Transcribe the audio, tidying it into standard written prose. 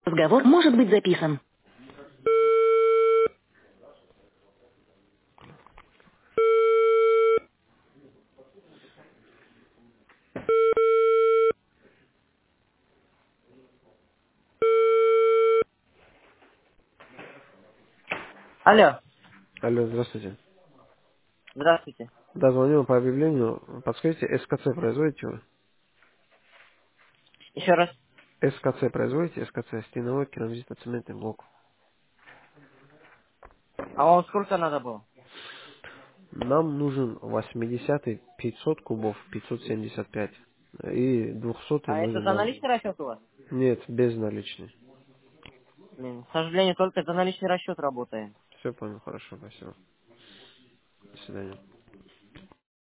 Разговор может быть записан. Алло, Алло, здравствуйте. здравствуйте. Да, звоню вам по объявлению. Подскажите, СКЦ производите вы? Еще раз. СКЦ производите? СКЦ, стеновой керамзитно-цементный блок. А вам сколько надо было? Нам нужен 80-й 500 кубов, 575. И 200-й А это нужен за нам. наличный расчет у вас? Нет, без наличной. Блин, к сожалению, только за наличный расчет работаем. Все понял, хорошо, спасибо. До свидания.